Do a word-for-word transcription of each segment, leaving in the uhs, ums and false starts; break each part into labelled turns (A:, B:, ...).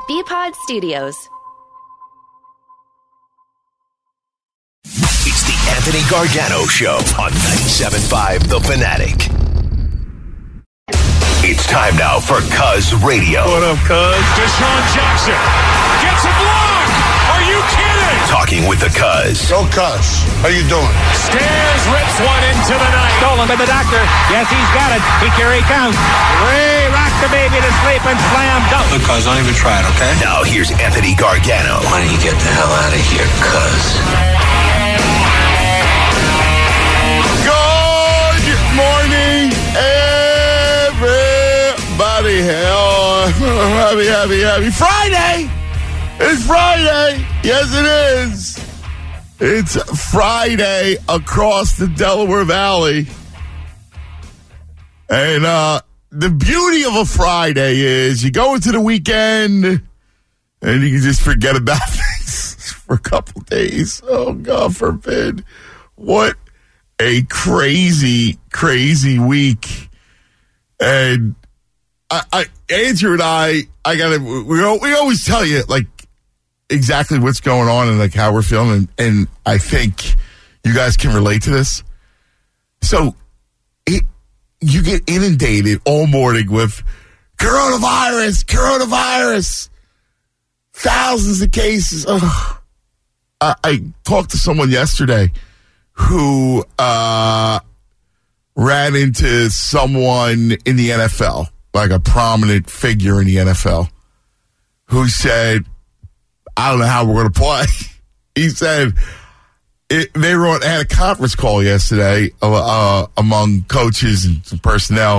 A: B-Pod Studios.
B: It's the Anthony Gargano Show on ninety-seven point five The Fanatic. It's time now for Cuz Radio.
C: What up, Cuz?
D: Deshaun Jackson gets a block. Are you kidding?
B: Talking with the Cuz.
E: Go Cuz. How you doing?
D: Stairs rips one into the night.
F: Stolen by the doctor. Yes, he's got it. He carry counts. Ray rock the baby to sleep and slam dunk.
E: Look, Cuz, don't even try it, okay?
B: Now here's Anthony Gargano.
G: Why don't you get the hell out of here, Cuz?
E: Good morning, everybody. Hell, happy, happy, happy Friday. It's Friday. Yes, it is. It's Friday across the Delaware Valley. And uh, the beauty of a Friday is you go into the weekend and you can just forget about things for a couple days. Oh, God forbid. What a crazy, crazy week. And I, I Andrew and I, I gotta, we, we always tell you, like, exactly what's going on and, like, how we're feeling. And, and I think you guys can relate to this. So, it, you get inundated all morning with coronavirus, coronavirus, thousands of cases. Ugh. I, I talked to someone yesterday who uh, ran into someone in the N F L, like a prominent figure in the N F L, who said, I don't know how we're going to play. He said it, they were on, had a conference call yesterday uh, among coaches and some personnel,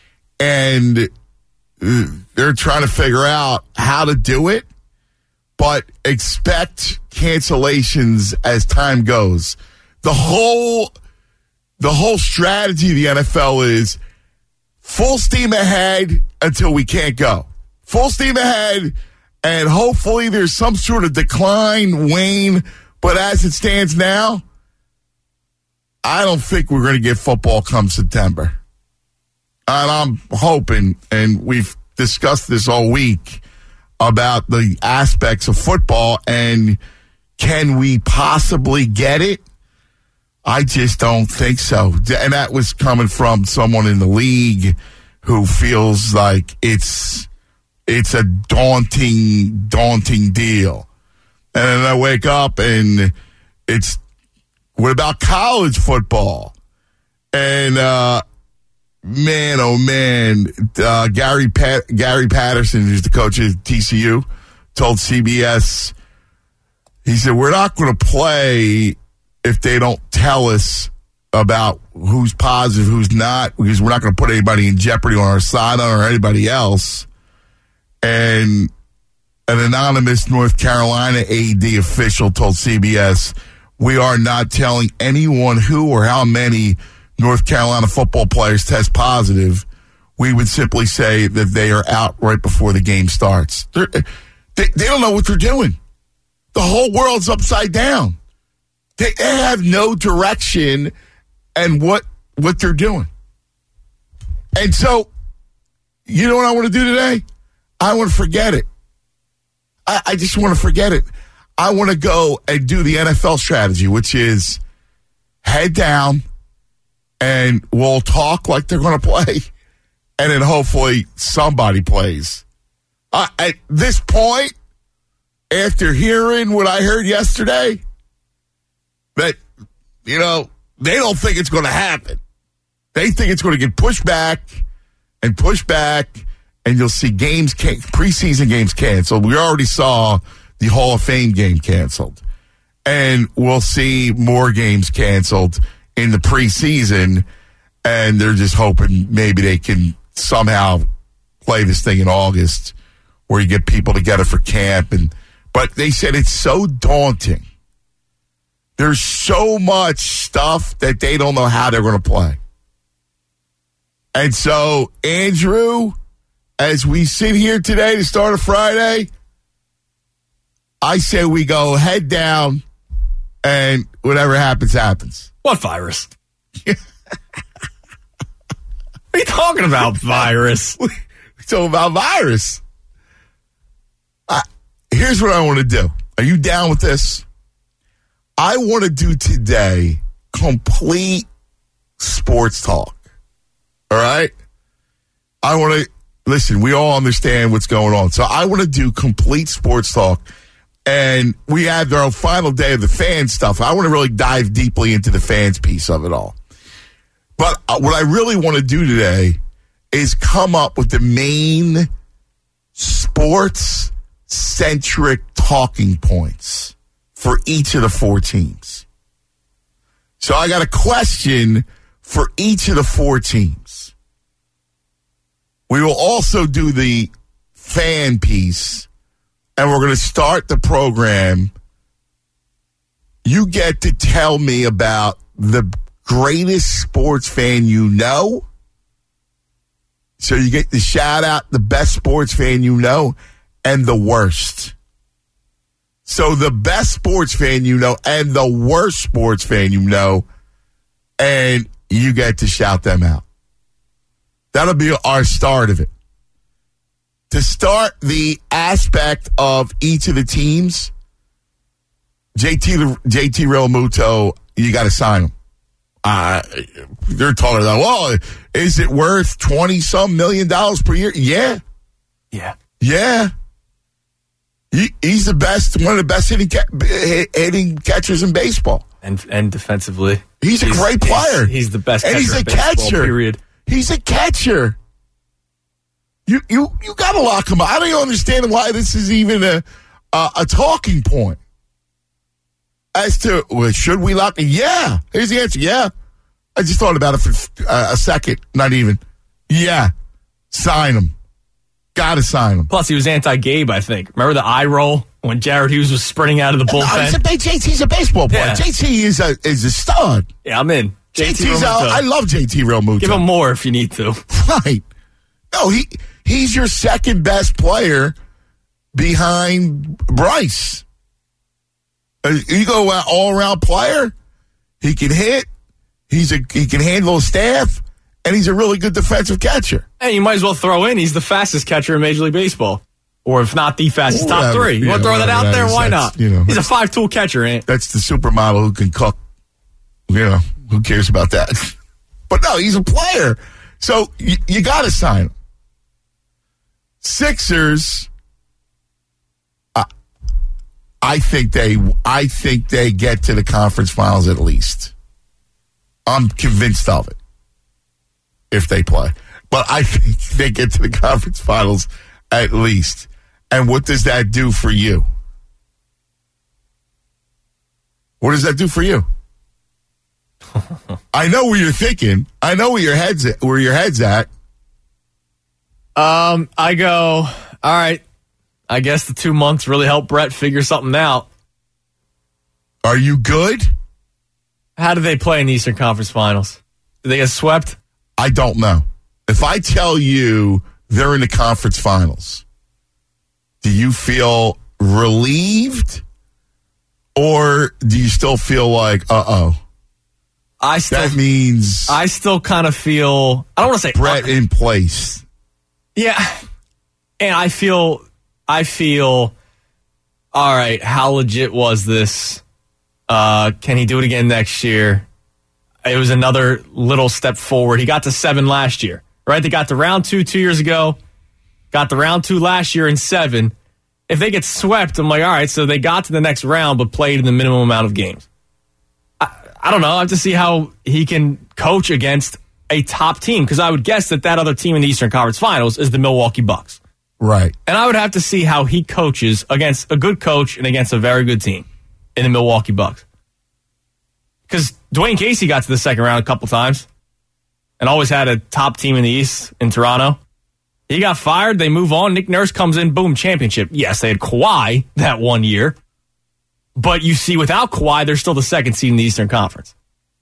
E: and they're trying to figure out how to do it, but expect cancellations as time goes. The whole, the whole strategy of the N F L is full steam ahead until we can't go. Full steam ahead, and hopefully there's some sort of decline, wane. But as it stands now, I don't think we're going to get football come September. And I'm hoping, and we've discussed this all week, about the aspects of football, and can we possibly get it? I just don't think so. And that was coming from someone in the league who feels like it's it's a daunting, daunting deal. And then I wake up and it's, what about college football? And, uh, man, oh, man, uh, Gary Pat- Gary Patterson, who's the coach of T C U, told C B S, he said, we're not going to play if they don't tell us about who's positive, who's not, because we're not going to put anybody in jeopardy on our sideline or anybody else. And an anonymous North Carolina A D official told C B S, we are not telling anyone who or how many North Carolina football players test positive. We would simply say that they are out right before the game starts. They're, they they don't know what they're doing. The whole world's upside down. They, they have no direction and what what they're doing. And so, you know what I want to do today? I want to forget it. I, I just want to forget it. I want to go and do the N F L strategy, which is head down and we'll talk like they're going to play, and then hopefully somebody plays. Uh, at this point, after hearing what I heard yesterday, that, you know, they don't think it's going to happen. They think it's going to get pushed back and pushed back, and you'll see games, can- preseason games canceled. We already saw the Hall of Fame game canceled. And we'll see more games canceled in the preseason, and they're just hoping maybe they can somehow play this thing in August where you get people together for camp. And but they said it's so daunting. There's so much stuff that they don't know how they're going to play. And so, Andrew, as we sit here today to start a Friday, I say we go head down and whatever happens, happens.
C: What virus? What are you talking about, virus?
E: We're talking about virus. I, here's what I want to do. Are you down with this? I want to do today complete sports talk. All right? I want to, listen, we all understand what's going on. So I want to do complete sports talk. And we have our final day of the fan stuff. I want to really dive deeply into the fans piece of it all. But what I really want to do today is come up with the main sports-centric talking points for each of the four teams. So I got a question for each of the four teams. We will also do the fan piece, and we're going to start the program. You get to tell me about the greatest sports fan you know. So you get to shout out the best sports fan you know and the worst. So the best sports fan you know and the worst sports fan you know, and you get to shout them out. That'll be our start of it. To start the aspect of each of the teams, J T J T Realmuto, you got to sign him. Uh, they're talking about, well, is it worth twenty some million dollars per year? Yeah.
C: Yeah.
E: Yeah. He, he's the best, one of the best hitting, hitting catchers in baseball.
C: And and defensively.
E: He's a
C: he's,
E: great player.
C: He's, he's the best
E: and
C: catcher
E: he's a
C: in baseball,
E: catcher.
C: Period.
E: He's a catcher. You you you got to lock him up. I don't even understand why this is even a a, a talking point. As to, well, should we lock him? Yeah. Here's the answer. Yeah. I just thought about it for uh, a second. Not even. Yeah. Sign him. Got to sign him.
C: Plus, he was anti-Gabe, I think. Remember the eye roll when Jared Hughes was sprinting out of the bullpen?
E: No, he's a, J T's a baseball player.
C: Yeah.
E: J T is a, is a stud.
C: Yeah, I'm in.
E: J T's a, I love J T Realmuto.
C: Give him more if you need to.
E: Right. No, he he's your second best player behind Bryce. Uh, you go uh, all around player. He can hit. He's a he can handle a staff, and he's a really good defensive catcher.
C: Hey, you might as well throw in. He's the fastest catcher in Major League Baseball, or if not the fastest,
E: Whatever.
C: top three. You
E: Yeah,
C: want to throw that out
E: that
C: there?
E: is,
C: Why
E: that's,
C: not?
E: you know,
C: he's a five-tool catcher, ain't?
E: That's the supermodel who can cook. You know, who cares about that? But no, he's a player, so you, you got to sign him. Sixers. I think they I think they get to the conference finals at least. I'm convinced of it if they play. But I think they get to the conference finals at least. And what does that do for you? What does that do for you? I know where you're thinking. I know where your head's at, where your head's at.
C: Um, I go, all right. I guess the two months really helped Brett figure something out.
E: Are you good?
C: How do they play in the Eastern Conference Finals? Do they get swept?
E: I don't know. If I tell you they're in the conference finals, do you feel relieved? Or do you still feel like, uh-oh?
C: I still,
E: that means
C: I still kind of feel, I don't want to say
E: Brett
C: uh,
E: in place.
C: Yeah. And I feel... I feel, all right, how legit was this? Uh, can he do it again next year? It was another little step forward. He got to seven last year, right? They got to round two two years ago, got to round two last year in seven. If they get swept, I'm like, all right, so they got to the next round but played in the minimum amount of games. I, I don't know. I have to see how he can coach against a top team because I would guess that that other team in the Eastern Conference Finals is the Milwaukee Bucks.
E: Right.
C: And I would have to see how he coaches against a good coach and against a very good team in the Milwaukee Bucks. Because Dwayne Casey got to the second round a couple times and always had a top team in the East in Toronto. He got fired. They move on. Nick Nurse comes in. Boom, championship. Yes, they had Kawhi that one year. But you see, without Kawhi, they're still the second seed in the Eastern Conference.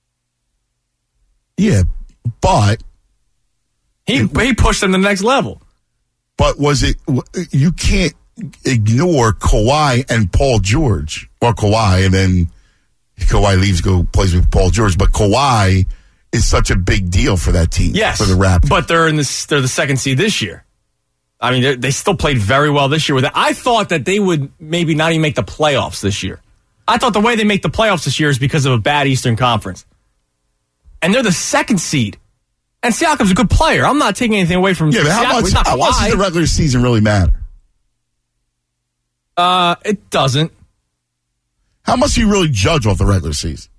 E: Yeah, but...
C: He, it, he pushed them to the next level.
E: But was it, you can't ignore Kawhi and Paul George, or Kawhi, and then Kawhi leaves, go plays with Paul George, but Kawhi is such a big deal for that team,
C: yes,
E: for the Raptors.
C: But they're in this, they're the second seed this year. I mean, they, they still played very well this year with it. I thought that they would maybe not even make the playoffs this year. I thought the way they make the playoffs this year is because of a bad Eastern Conference. And they're the second seed. And Siakam's a good player. I'm not taking anything away from
E: Yeah, but how
C: Siakam.
E: much,
C: He's not
E: how much does the regular season really matter?
C: Uh, it doesn't.
E: How much do you really judge off the regular season?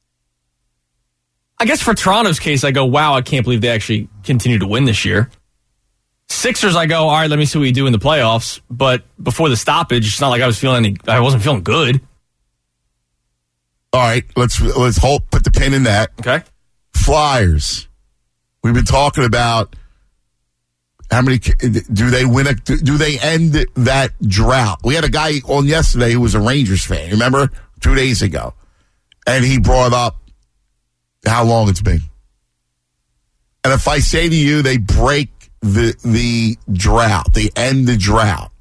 C: I guess for Toronto's case, I go, wow, I can't believe they actually continue to win this year. Sixers, I go, all right, let me see what you do in the playoffs. But before the stoppage, it's not like I was feeling any, I wasn't feeling good.
E: All right, let's let's hold, put the pin in that.
C: Okay.
E: Flyers. We've been talking about how many do they win? A, do they end that drought? We had a guy on yesterday who was a Rangers fan. Remember, two days ago, and he brought up how long it's been. And if I say to you, they break the the drought, they end the drought,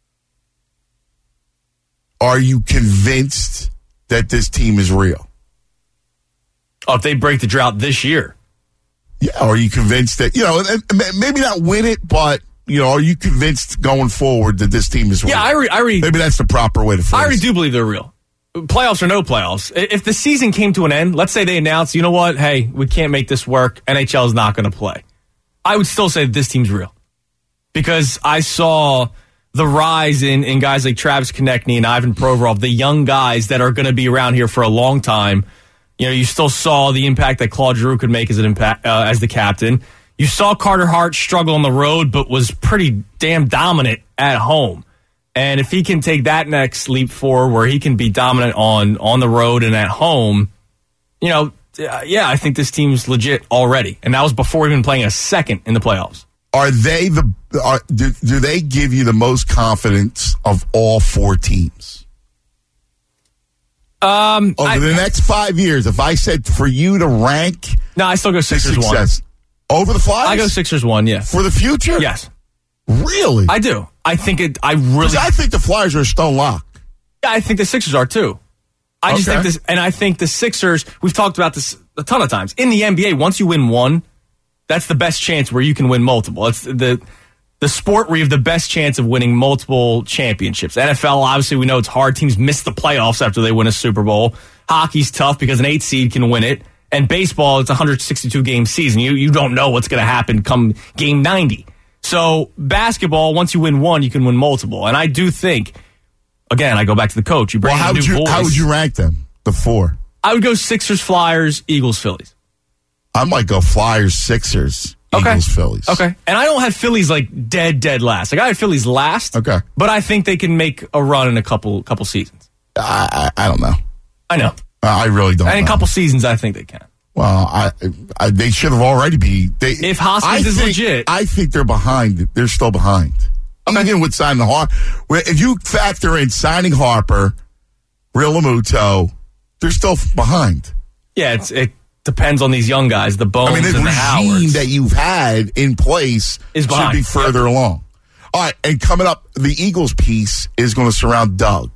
E: are you convinced that this team is real?
C: Oh, if they break the drought this year.
E: Yeah, are you convinced that, you know, maybe not win it, but, you know, are you convinced going forward that this team is real?
C: Yeah, I, re- I re-
E: maybe that's the proper way to phrase it.
C: I really do believe they're real. Playoffs or no playoffs. If the season came to an end, let's say they announce, you know what, hey, we can't make this work, N H L is not going to play. I would still say that this team's real. Because I saw the rise in, in guys like Travis Konechny and Ivan Provorov, the young guys that are going to be around here for a long time. You know, you still saw the impact that Claude Giroux could make as an impact uh, as the captain. You saw Carter Hart struggle on the road, but was pretty damn dominant at home. And if he can take that next leap forward, where he can be dominant on on the road and at home, you know, yeah, I think this team's legit already. And that was before even playing a second in the playoffs.
E: Are they the? Are, do, do they give you the most confidence of all four teams?
C: Um,
E: Over
C: I,
E: the next five years, if I said for you to rank,
C: no, I still go Sixers
E: success,
C: one.
E: Over the Flyers,
C: I go Sixers one. Yeah,
E: for the future.
C: Yes,
E: really,
C: I do. I think it. I really.
E: I think the Flyers are a stone lock.
C: Yeah, I think the Sixers are too. I just
E: Okay.
C: think this, and I think the Sixers. We've talked about this a ton of times in the N B A. Once you win one, that's the best chance where you can win multiple. It's the the sport where you have the best chance of winning multiple championships. N F L, obviously, we know it's hard. Teams miss the playoffs after they win a Super Bowl. Hockey's tough because an eight seed can win it. And baseball, it's a one hundred sixty-two game season. You you don't know what's going to happen come game ninety. So basketball, once you win one, you can win multiple. And I do think, again, I go back to the coach. You bring
E: Well, how
C: in a
E: would
C: new
E: you
C: voice.
E: how would you rank them? The four.
C: I would go Sixers, Flyers, Eagles, Phillies.
E: I might go Flyers, Sixers,
C: Okay.
E: Eagles, Phillies.
C: Okay. And I don't have Phillies like dead, dead last. Like I have Phillies last.
E: Okay.
C: But I think they can make a run in a couple couple seasons.
E: I I, I don't know.
C: I know.
E: I really don't.
C: And in
E: know.
C: a couple seasons, I think they can.
E: Well, I, I they should have already be. They,
C: If Hoskins
E: I
C: is
E: think,
C: legit.
E: I think they're behind. They're still behind. Even with signing Harper, if you factor in signing Harper, Real Lamuto, they're still behind.
C: Yeah, it's, it depends on these young guys, the Bones
E: I mean, the
C: and the
E: regime
C: Howards.
E: that you've had in place
C: Is
E: should
C: behind.
E: be further along. All right, and coming up, the Eagles piece is going to surround Doug.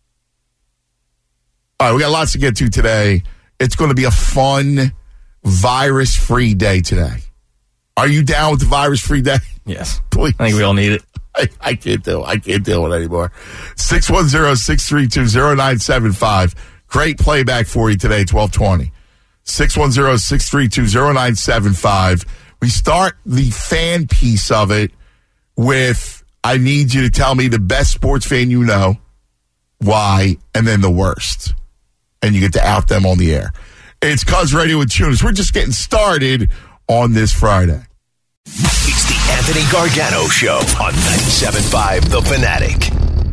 E: All right, we got lots to get to today. It's going to be a fun, virus-free day today. Are you down with the virus-free day?
C: Yes.
E: Please.
C: I think we all need it.
E: I, I can't do it. I can't deal with it anymore. six one zero, six three two, zero nine seven five. Great playback for you today, twelve twenty. six one zero, six three two, zero nine seven five. We start the fan piece of it with, I need you to tell me the best sports fan you know, why, and then the worst. And you get to out them on the air. It's Cuz Radio with Tunis. We're just getting started on this Friday.
B: It's the Anthony Gargano Show on ninety-seven point five The Fanatic.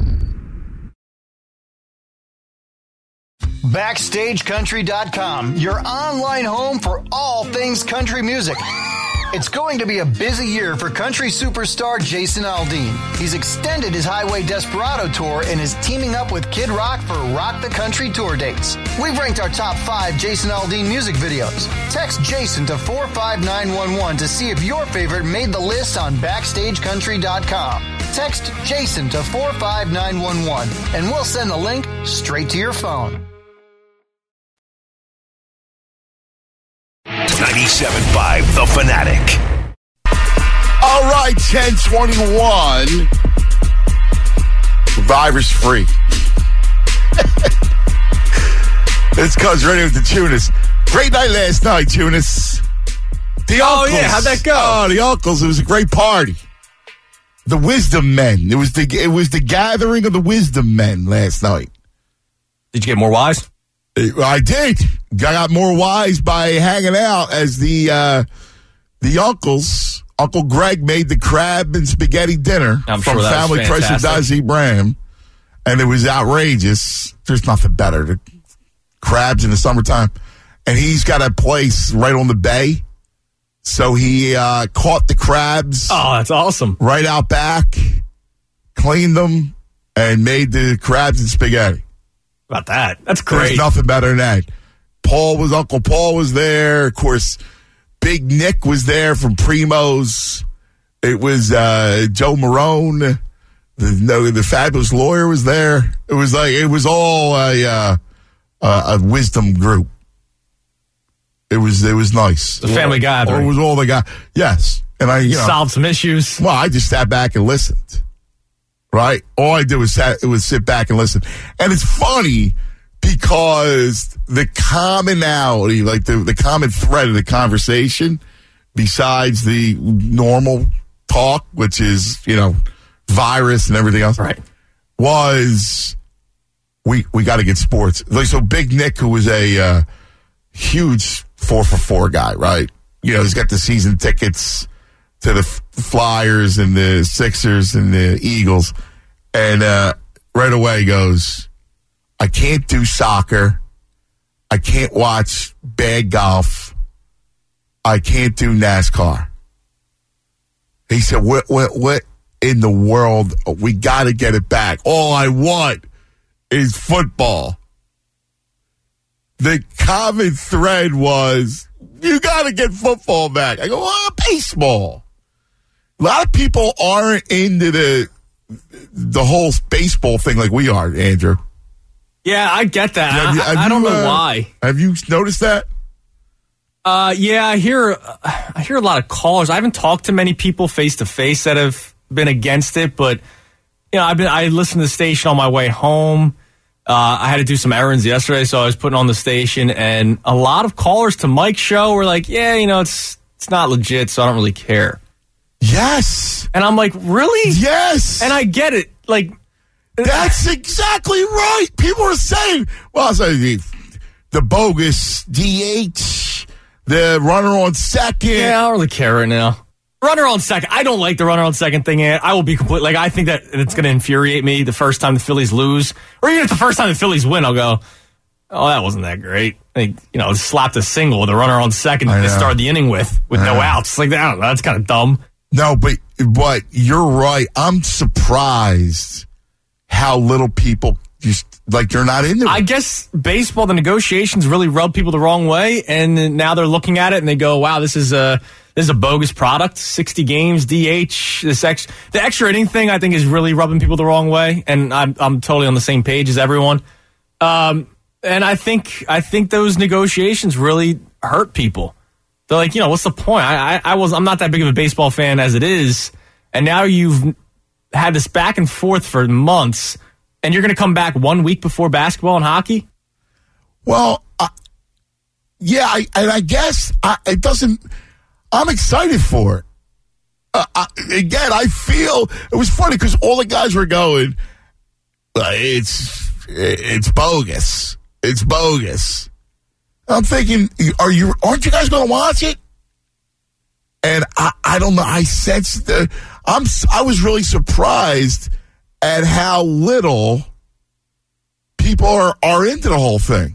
A: Backstage Country dot com, your online home for all things country music. It's going to be a busy year for country superstar Jason Aldean. He's extended his Highway Desperado tour and is teaming up with Kid Rock for Rock the Country tour dates. We've ranked our top five Jason Aldean music videos. Text Jason to four five nine one one to see if your favorite made the list on Backstage Country dot com. Text Jason to four five nine one one and we'll send the link straight to your phone.
B: ninety-seven point five The Fanatic.
E: All right, ten twenty-one. Virus free. It's Cuz Radio with the Tunis. Great night last night, Tunis. The
C: Oh,
E: uncles.
C: yeah, how'd that go?
E: Oh, the uncles. It was a great party. The wisdom men. It was the it was the gathering of the wisdom men last night.
C: Did you get more wise?
E: I did. I got more wise by hanging out as the uh, the uncles. Uncle Greg made the crab and spaghetti dinner
C: I'm
E: from
C: sure that
E: Family
C: was
E: Treasure
C: fantastic.
E: Daz Ibrahim, and it was outrageous. There's nothing better than crabs in the summertime. And he's got a place right on the bay, so he uh, caught the crabs.
C: Oh, that's awesome.
E: Right out back, cleaned them, and made the crabs and spaghetti.
C: About that. That's
E: There's
C: great.
E: nothing better than that. Paul was, Uncle Paul was there. Of course, Big Nick was there from Primo's. It was uh, Joe Marone. The, no, the fabulous lawyer was there. It was like, it was all a, uh, a wisdom group. It was, it was nice.
C: The family gathering.
E: It was all the guy. Yes. And I, you know.
C: Solved some issues.
E: Well, I just sat back and listened. Right? All I did was sat, was sit back and listen. And it's funny because the commonality, like the, the common thread of the conversation, besides the normal talk, which is, you know, virus and everything else,
C: Right.
E: was we we got to get sports. Like, so Big Nick, who was a uh, huge four for four guy, right? You know, he's got the season tickets to the Flyers and the Sixers and the Eagles. And uh, right away goes, I can't do soccer. I can't watch bad golf. I can't do NASCAR. He said, what, what, what in the world? We got to get it back. All I want is football. The common thread was, you got to get football back. I go, oh, baseball. A lot of people aren't into the the whole baseball thing like we are, Andrew.
C: Yeah, I get that.
E: Have you-
C: I,
E: have
C: I don't
E: you,
C: know
E: uh,
C: why.
E: Have you noticed that?
C: Uh, yeah, I hear I hear a lot of callers. I haven't talked to many people face to face that have been against it, but you know, I've been I listened to the station on my way home. Uh, I had to do some errands yesterday, so I was putting on the station, and a lot of callers to Mike's show were like, "Yeah, you know, it's it's not legit, so I don't really care."
E: Yes.
C: And I'm like, "Really?"
E: Yes.
C: And I get it. Like,
E: That's exactly right. People are saying, well, so the, the bogus D H, the runner on second.
C: yeah, I don't really care right now. Runner on second. I don't like the runner on second thing. Ant. I will be complete. Like, I think that it's going to infuriate me the first time the Phillies lose, or even if the first time the Phillies win, I'll go, "Oh, that wasn't that great." Like, you know, slapped a single with a runner on second
E: I
C: to
E: know.
C: start the inning with, with
E: I
C: no
E: know.
C: outs. Like, I don't know. That's kind of dumb.
E: No, but but you're right. I'm surprised how little people just like they're not into it.
C: I guess baseball, the negotiations really rub people the wrong way, and then now they're looking at it and they go, "Wow, this is a this is a bogus product. sixty games, D H, this ex the extra inning thing." I think is really rubbing people the wrong way, and I'm I'm totally on the same page as everyone. Um, and I think I think those negotiations really hurt people. They're like, you know, what's the point? I, I I was I'm not that big of a baseball fan as it is, and now you've had this back and forth for months. And you're going to come back one week before basketball and hockey?
E: Well, uh, yeah, I, and I guess I, it doesn't. I'm excited for it. Uh, I, again, I feel it was funny because all the guys were going, uh, "It's it's bogus. It's bogus." I'm thinking, are you? Aren't you guys going to watch it? And I, I don't know. I sensed the. I'm. I was really surprised at how little people are, are into the whole thing.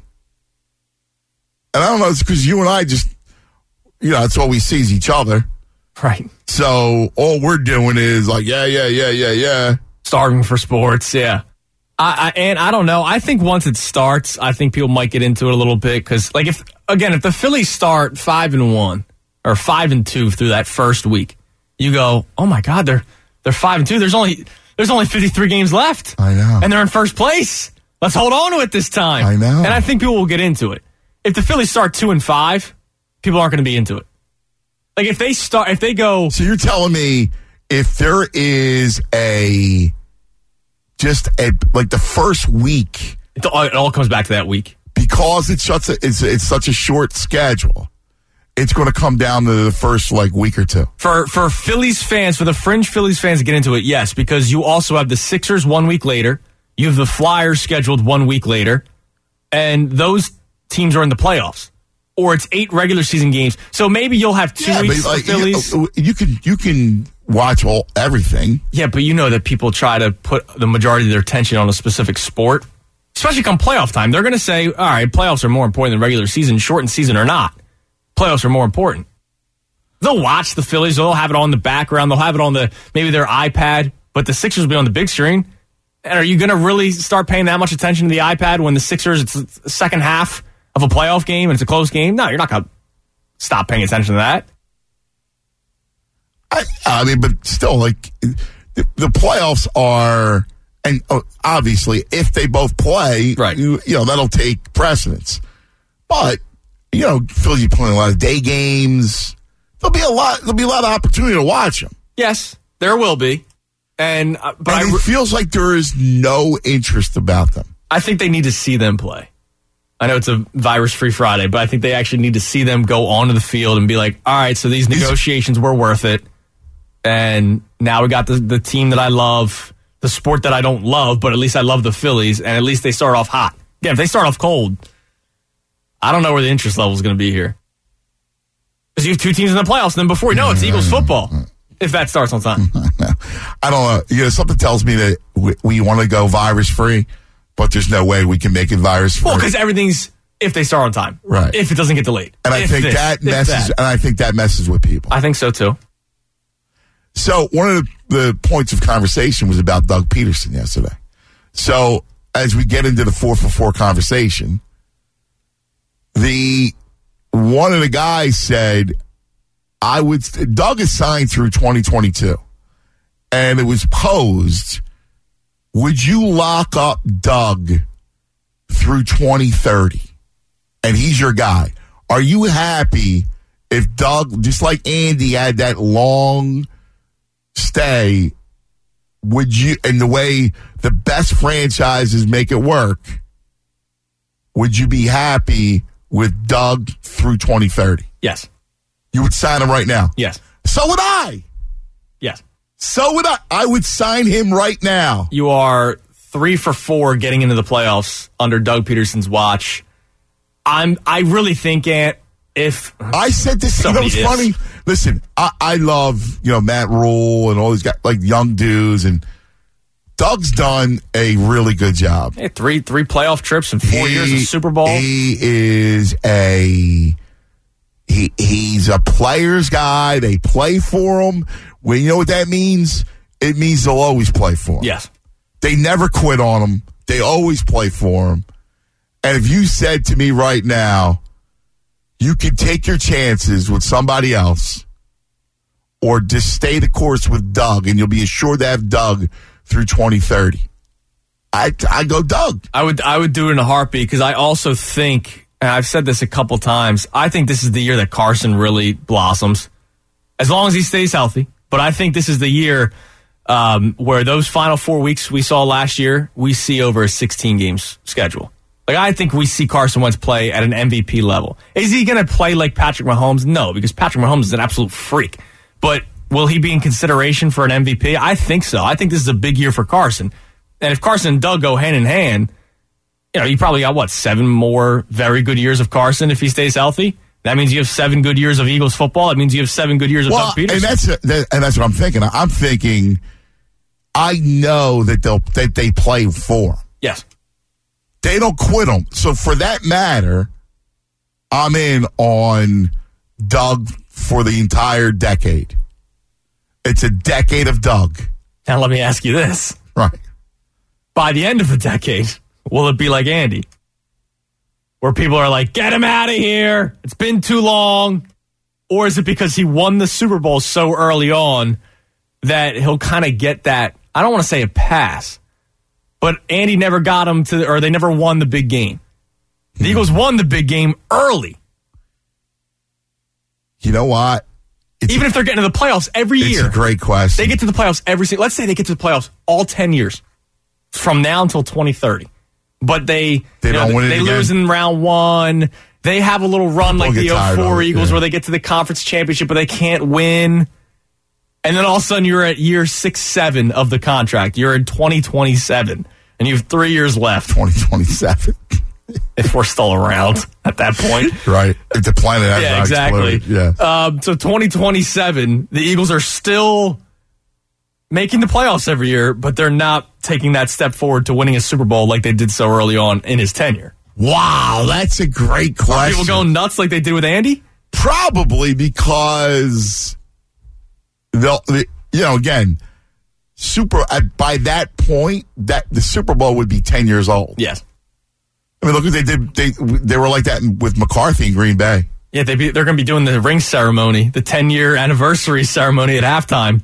E: And I don't know, it's because you and I just, you know, that's all we see is each other.
C: Right.
E: So all we're doing is like, yeah, yeah, yeah, yeah, yeah.
C: Starving for sports, yeah. I, I and I don't know. I think once it starts, I think people might get into it a little bit because, like, if again, if the Phillies start five and one or five and two through that first week, you go, "Oh my God, they're they're five and two. There's only there's only fifty-three games left.
E: I know,
C: and they're in first place. Let's hold on to it this time."
E: I know,
C: and I think people will get into it. If the Phillies start two and five, people aren't going to be into it. Like if they start, if they go.
E: So you're telling me if there is a just a like the first week,
C: It all, it all comes back to that week
E: because it's such a it's it's such a short schedule. It's going to come down to the first like week or two.
C: for for Phillies fans, for the fringe Phillies fans to get into it. Yes, because you also have the Sixers one week later. You have the Flyers scheduled one week later, and those teams are in the playoffs. Or it's eight regular season games. So maybe you'll have two
E: Yeah,
C: weeks
E: but, like,
C: of Phillies.
E: You, you can you can watch all everything.
C: Yeah, but you know that people try to put the majority of their attention on a specific sport, especially come playoff time. They're going to say, all right, playoffs are more important than regular season, shortened season or not. Playoffs are more important. They'll watch the Phillies. They'll have it on the background. They'll have it on the maybe their iPad, but the Sixers will be on the big screen. And are you going to really start paying that much attention to the iPad when the Sixers, it's the second half of a playoff game and it's a close game? No, you're not going to stop paying attention to that.
E: I, I mean, but still, like the, the playoffs are, and uh, obviously, if they both play,
C: Right.
E: you, you know, that'll take precedence. But you know, Phillies are playing a lot of day games. There'll be a lot. There'll be a lot of opportunity to watch them.
C: Yes, there will be. And uh, but
E: And
C: I,
E: it feels like there is no interest about them.
C: I think they need to see them play. I know it's a virus-free Friday, but I think they actually need to see them go onto the field and be like, all right, so these negotiations were worth it. And now we got the, the team that I love, the sport that I don't love, but at least I love the Phillies, and at least they start off hot. Again, if they start off cold, I don't know where the interest level is going to be here. Because you have two teams in the playoffs, and then before you know it, it's Eagles football, if that starts on time.
E: I don't know. You know, something tells me that we, we want to go virus-free, but there's no way we can make it virus-free.
C: Well, because everything's if they start on time.
E: Right.
C: If it doesn't get delayed.
E: And I
C: If
E: think
C: this,
E: that
C: if
E: messes.
C: that.
E: And I think that messes with people.
C: I think so, too.
E: So one of the, the points of conversation was about Doug Peterson yesterday. So as we get into the four for four conversation, the one of the guys said, "I would." Doug is signed through twenty twenty-two, and it was posed, would you lock up Doug through twenty thirty? And he's your guy. Are you happy if Doug, just like Andy, had that long stay? Would you, in the way the best franchises make it work, would you be happy with Doug through twenty thirty?
C: Yes.
E: You would sign him right now?
C: Yes.
E: So would I.
C: Yes.
E: So would I. I would sign him right now.
C: You are three for four getting into the playoffs under Doug Peterson's watch. I'm. I really think, Ant, if
E: I said this,
C: So
E: you know,
C: many
E: it's
C: ifs.
E: funny. Listen, I, I love, you know, Matt Rule and all these guys, like young dudes, and Doug's done a really good job.
C: hey, three three playoff trips and four
E: He-
C: years of Super Bowl.
E: He is a he. He's a player's guy. They play for him. Well, you know what that means? It means they'll always play for him.
C: Yes.
E: They never quit on him. They always play for him. And if you said to me right now, you can take your chances with somebody else or just stay the course with Doug, and you'll be assured to have Doug through twenty thirty. I, I go Doug.
C: I would I would do it in a heartbeat because I also think, and I've said this a couple times, I think this is the year that Carson really blossoms, as long as he stays healthy. But I think this is the year um, where those final four weeks we saw last year, we see over a sixteen games schedule. Like, I think we see Carson Wentz play at an M V P level. Is he going to play like Patrick Mahomes? No, because Patrick Mahomes is an absolute freak. But will he be in consideration for an M V P? I think so. I think this is a big year for Carson. And if Carson and Doug go hand in hand, you know, you probably got, what, seven more very good years of Carson if he stays healthy? That means you have seven good years of Eagles football. That means you have seven good years of
E: Well,
C: Doug Peterson.
E: and that's that, and that's what I'm thinking. I'm thinking, I know that they'll that they play for him.
C: Yes.
E: They don't quit him. So for that matter, I'm in on Doug for the entire decade. It's a decade of Doug.
C: Now let me ask you this.
E: Right.
C: By the end of the decade, will it be like Andy? Where people are like, get him out of here. It's been too long. Or is it because he won the Super Bowl so early on that he'll kind of get that, I don't want to say a pass, but Andy never got him to, or they never won the big game. The Eagles won the big game early.
E: You know what? It's
C: Even
E: a,
C: if they're getting to the playoffs every
E: it's
C: year.
E: a great question.
C: They get to the playoffs every single. Let's say they get to the playoffs all ten years from now until twenty thirty, but they
E: They
C: you know,
E: don't win it
C: They
E: again?
C: lose in round one. They have a little run
E: People
C: like the
E: get tired
C: oh four
E: of it,
C: Eagles
E: yeah.
C: where they get to the conference championship, but they can't win. And then all of a sudden you're at year six, seven of the contract. You're in twenty twenty-seven, and you have three years left.
E: twenty twenty-seven.
C: If we're still around at that point.
E: Right. If the planet has
C: Yeah,
E: not
C: exactly.
E: exploded. Yeah.
C: Um, so twenty twenty-seven, the Eagles are still making the playoffs every year, but they're not taking that step forward to winning a Super Bowl like they did so early on in his tenure.
E: Wow, that's a great question.
C: People going nuts like they did with Andy?
E: Probably because they'll, they, you know, again, super. At, by that point, that the Super Bowl would be ten years old.
C: Yes.
E: I mean, look what they did. They they were like that in, with McCarthy in Green Bay.
C: Yeah, they be, they're going to be doing the ring ceremony, the ten-year anniversary ceremony at halftime.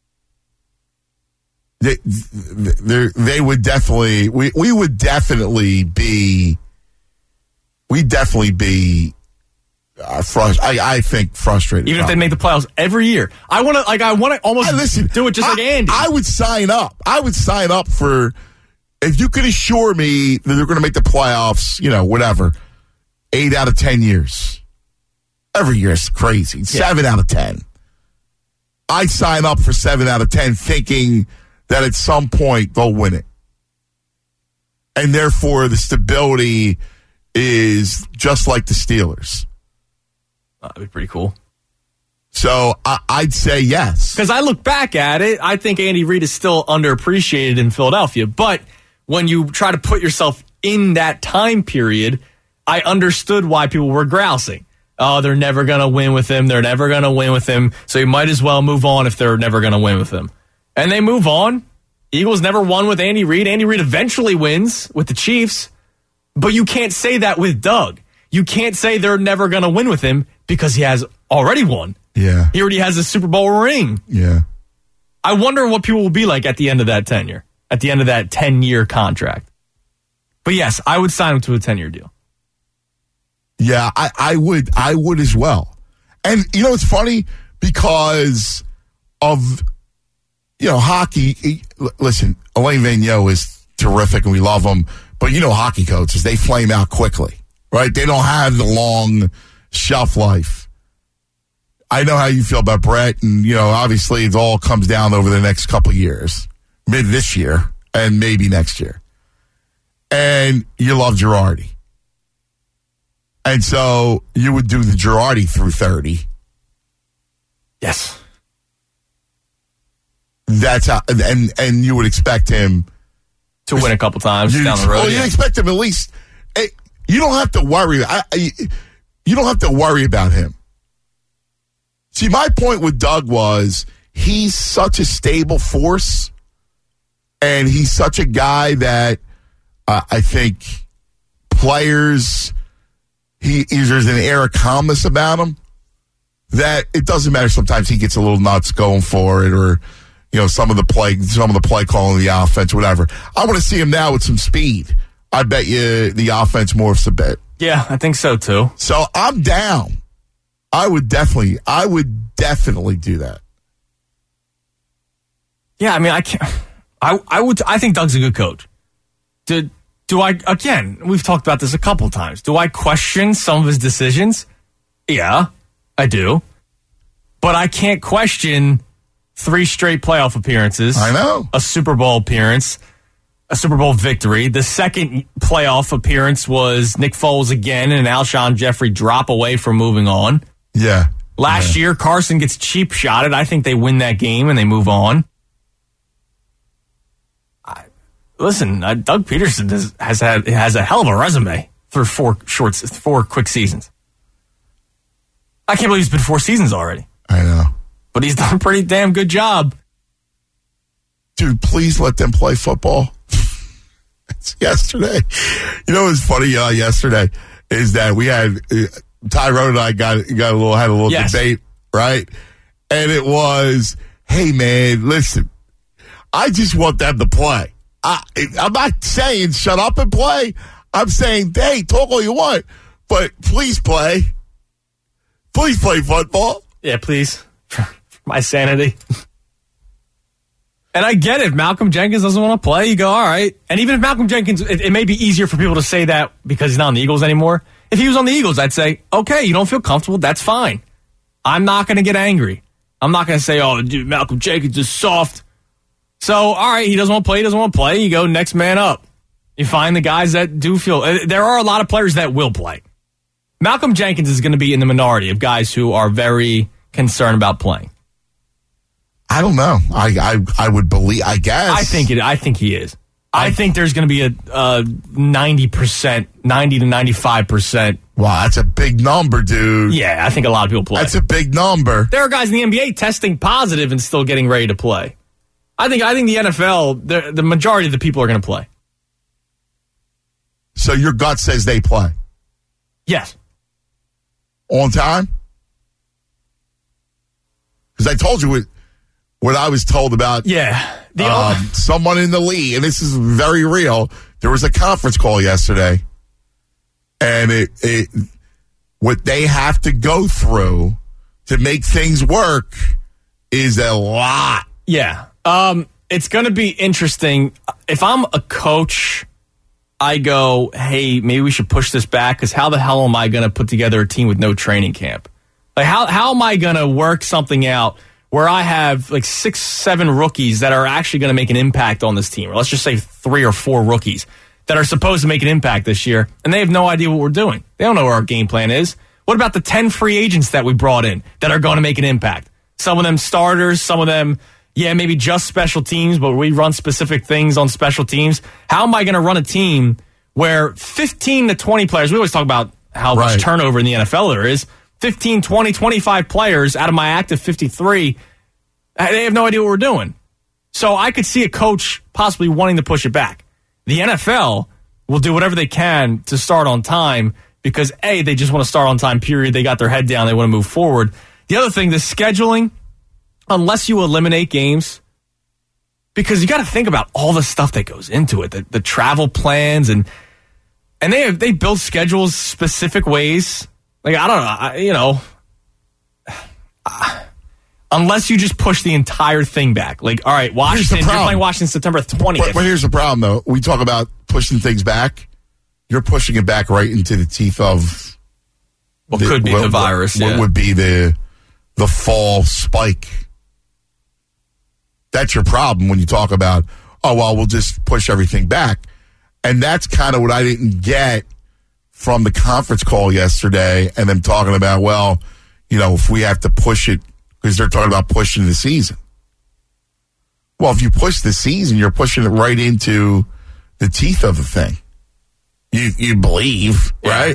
E: They they they would definitely we we would definitely be we definitely be uh, frust- I I think frustrated.
C: Even if they make the playoffs every year. I want to like I want to almost
E: I, listen,
C: do it just
E: I,
C: like Andy.
E: I would sign up. I would sign up for if you could assure me that they're going to make the playoffs, you know, whatever, eight out of ten years. Every year is crazy. Yeah. Seven out of ten. I'd sign up for seven out of ten thinking that at some point they'll win it. And therefore the stability is just like the Steelers.
C: That'd be pretty cool.
E: So I, I'd say yes.
C: Because I look back at it, I think Andy Reid is still underappreciated in Philadelphia. But when you try to put yourself in that time period, I understood why people were grousing. Oh, they're never going to win with him. They're never going to win with him. So you might as well move on if they're never going to win with him. And they move on. Eagles never won with Andy Reid. Andy Reid eventually wins with the Chiefs. But you can't say that with Doug. You can't say they're never going to win with him because he has already won.
E: Yeah.
C: He already has a Super Bowl ring.
E: Yeah.
C: I wonder what people will be like at the end of that tenure, at the end of that ten-year contract. But yes, I would sign him to a ten-year deal.
E: Yeah, I, I would I would as well. And, you know, it's funny because of, you know, hockey. He, listen, Alain Vigneault is terrific and we love him. But, you know, hockey coaches, they flame out quickly, right? They don't have the long shelf life. I know how you feel about Brett. And, you know, obviously it all comes down over the next couple of years, mid this year and maybe next year. And you love Girardi. And so you would do the Girardi through thirty.
C: Yes.
E: That's how, and and you would expect him
C: to win a couple times
E: you,
C: down the road.
E: Well,
C: yeah.
E: you expect him at least. You don't have to worry. I, I, you don't have to worry about him. See, my point with Doug was he's such a stable force, and he's such a guy that uh, I think players. He, there's an air of calmness about him that it doesn't matter. Sometimes he gets a little nuts going for it, or you know, some of the play, some of the play calling the offense, whatever. I want to see him now with some speed. I bet you the offense morphs a bit.
C: Yeah, I think so too.
E: So I'm down. I would definitely, I would definitely do that.
C: Yeah, I mean, I can't. I I would. I think Doug's a good coach. Do do I? Again, we've talked about this a couple times. Do I question some of his decisions? Yeah, I do. But I can't question three straight playoff appearances.
E: I know.
C: A Super Bowl appearance, a Super Bowl victory. The second playoff appearance was Nick Foles again and Alshon Jeffrey drop away from moving on.
E: Yeah.
C: Last
E: yeah.
C: year, Carson gets cheap shotted. I think they win that game and they move on. I, listen, uh, Doug Peterson has, has had has a hell of a resume through four short, four quick seasons. I can't believe it's been four seasons already.
E: I know.
C: But he's done a pretty damn good job.
E: Dude, please let them play football. It's yesterday. You know what's funny uh, yesterday is that we had uh, Tyrone and I got got a little had a little
C: yes.
E: debate, right? And it was, hey man, listen, I just want them to play. I I'm not saying shut up and play. I'm saying, hey, talk all you want, but please play. Please play football.
C: Yeah, please. for my sanity. And I get it. If Malcolm Jenkins doesn't want to play, you go, all right. And even if Malcolm Jenkins, it, it may be easier for people to say that because he's not on the Eagles anymore. If he was on the Eagles, I'd say, okay, you don't feel comfortable. That's fine. I'm not going to get angry. I'm not going to say, oh, dude, Malcolm Jenkins is soft. So, all right, he doesn't want to play. He doesn't want to play. You go next man up. You find the guys that do feel. Uh, there are a lot of players that will play. Malcolm Jenkins is going to be in the minority of guys who are very concerned about playing.
E: I don't know. I I, I would believe. I guess.
C: I think it. I think he is. I, I think there's going to be a, a ninety percent, ninety to ninety-five percent.
E: Wow, that's a big number, dude.
C: Yeah, I think a lot of people play.
E: That's a big number.
C: There are guys in the N B A testing positive and still getting ready to play. I think. I think the N F L, the, the majority of the people are going to play.
E: So your gut says they play?
C: Yes.
E: On time? Because I told you what, what I was told about
C: yeah. the
E: um, someone in the league, and this is very real. There was a conference call yesterday, and it, it what they have to go through to make things work is a lot.
C: Yeah. Um, it's going to be interesting. If I'm a coach, I go, hey, maybe we should push this back because how the hell am I going to put together a team with no training camp? Like, how how am I going to work something out where I have like six, seven rookies that are actually going to make an impact on this team? Or let's just say three or four rookies that are supposed to make an impact this year, and they have no idea what we're doing. They don't know where our game plan is. What about the ten free agents that we brought in that are going to make an impact? Some of them starters, some of them, yeah, maybe just special teams, but we run specific things on special teams. How am I going to run a team where fifteen to twenty players, we always talk about how
E: Right.
C: much turnover in the N F L there is, fifteen, twenty, twenty-five players out of my active fifty-three, they have no idea what we're doing. So I could see a coach possibly wanting to push it back. The N F L will do whatever they can to start on time because, A, they just want to start on time, period. They got their head down. They want to move forward. The other thing, the scheduling, unless you eliminate games, because you got to think about all the stuff that goes into it, the, the travel plans, and and they have, they build schedules specific ways. Like, I don't know, I, you know, uh, unless you just push the entire thing back. Like, all right, Washington, you're playing Washington September twentieth.
E: But, but here's the problem, though. We talk about pushing things back. You're pushing it back right into the teeth of
C: what the, could be what, the virus.
E: What,
C: yeah.
E: what would be the the fall spike? That's your problem when you talk about, oh, well, we'll just push everything back. And that's kind of what I didn't get from the conference call yesterday and them talking about, well, you know, if we have to push it, because they're talking about pushing the season. Well, if you push the season, you're pushing it right into the teeth of the thing. You you believe,
C: yeah.
E: right?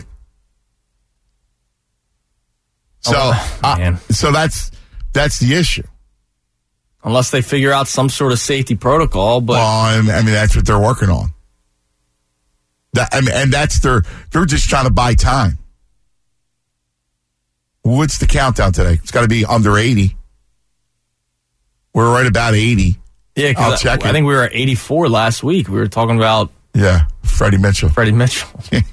E: So,
C: oh,
E: uh, so that's that's the issue.
C: Unless they figure out some sort of safety protocol, but
E: well, I mean, that's what they're working on. That, I mean, and that's their they're just trying to buy time. What's the countdown today? It's got to be under eighty. We're right about eighty.
C: Yeah,
E: I'll
C: I,
E: check
C: I
E: it.
C: think we were at eighty-four last week. We were talking about
E: yeah, Freddie Mitchell.
C: Freddie Mitchell.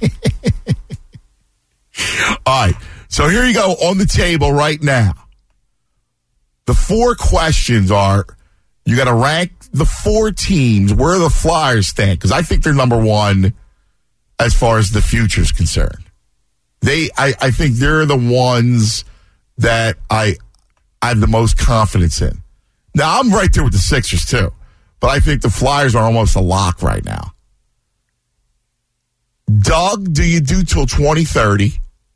E: All right, so here you go on the table right now. The four questions are, you got to rank the four teams where the Flyers stand, because I think they're number one as far as the future is concerned. They, I, I think they're the ones that I, I have the most confidence in. Now, I'm right there with the Sixers, too, but I think the Flyers are almost a lock right now. Doug, do you do till twenty thirty?